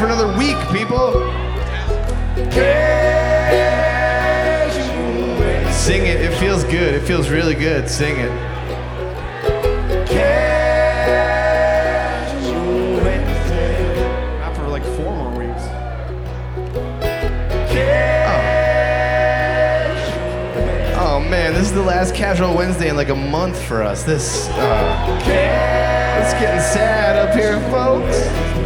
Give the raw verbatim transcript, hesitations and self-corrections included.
for another week, people. Sing it. It feels good. It feels really good. Sing it. Not for like four more weeks. Oh. Oh man, this is the last Casual Wednesday in like a month for us. This, uh, it's getting sad up here, folks.